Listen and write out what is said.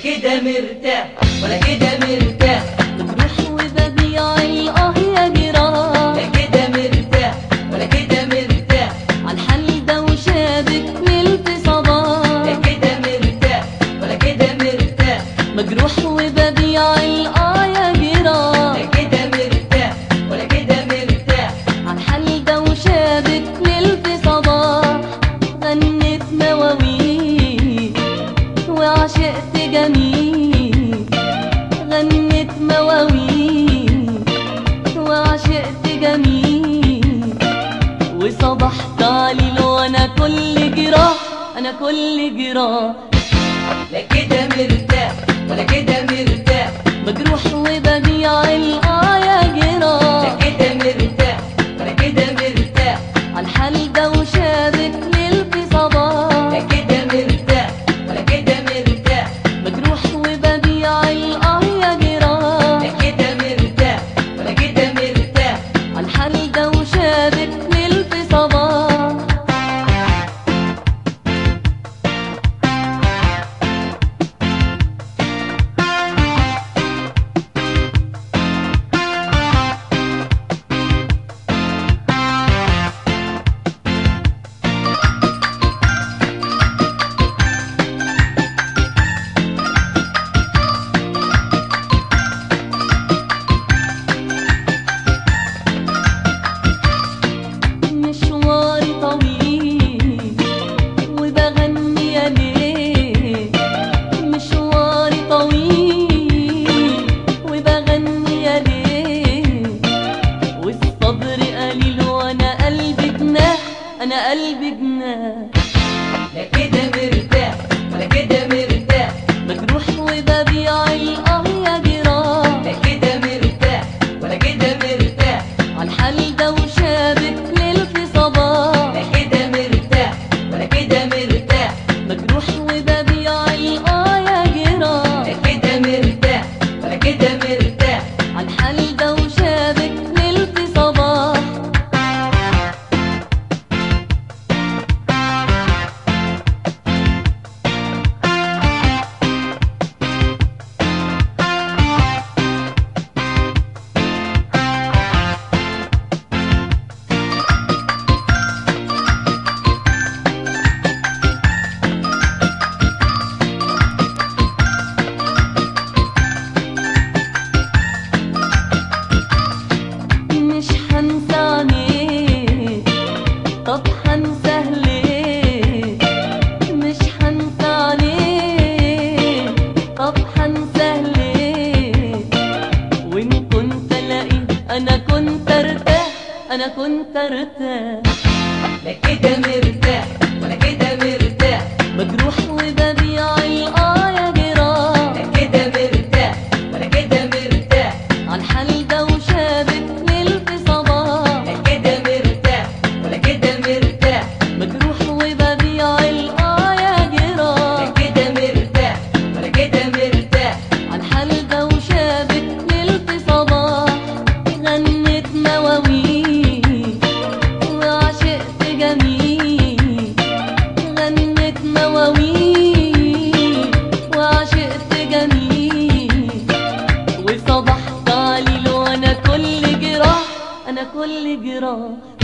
كده مرتاح ولا كده مرتاح، بجروح وببيع يا جراح. لا كده مرتاح ولا كده مرتاح، عالحال ده وشابك ملت صباح. لا كده مرتاح ولا كده مرتاح، مجروح وببيع يا جراح. لا كده مرتاح ولا كده مرتاح، عالحال ده وشابك ملت صباح. غنيت مواويل وعشقت جميل، غنيت مواويل وعشقت جميل، وصبحت عليل وانا كل جراح، انا كل جراح. لا كده مرتاح ولا كده مرتاح، بجروح وببيع يا جراح. لا كده مرتاح ولا كده مرتاح، عالحال ده وشابك ليلتي صباح. لا كده مرتاح ولا كده مرتاح، بجروح وببيع يا جراح. لا كده مرتاح ولا كده مرتاح، عالحال ده وشابك ليلتي صباح. مشواري طويل وبغني يا ليل، مشواري طويل وبغني يا ليل، والصبر قليل وانا قلبي جناح، انا قلبي جناح. لا كده مرتاح ولا كده مرتاح، مجروح وببيع يا جراح. لا كده مرتاح ولا كده مرتاح، عالحال ده وشابك ليلتي صباح. لا كده مرتاح ولا كده مرتاح، مجروح وببيع يا جراح. لا كده مرتاح ولا كده مرتاح، عالحال ده وشابك ليلتي صباح. مش هنسى عينيك، طب هنساه ليه؟ مش هنسى عينيك، طب هنساه ليه؟ وإن كنت ألاقي أنا كنت أرتاح، أنا كنت أرتاح. لا كده مرتاح ولا كده مرتاح، مجروح وببيع يا جراح. لا كده مرتاح ولا كده مرتاح، عالحال ده وشابك ليلتي صباح. لا كده مرتاح ولا كده مرتاح، مجروح وببيع يا جراح. لا كده مرتاح ولا كده مرتاح، عالحال ده وشابك ليلتي صباح. غنيت مواويل وعشقت جميل، غنيت مواويل وعشقت جميل، وصبحت عليل وانا كل جراح، انا كل جراح.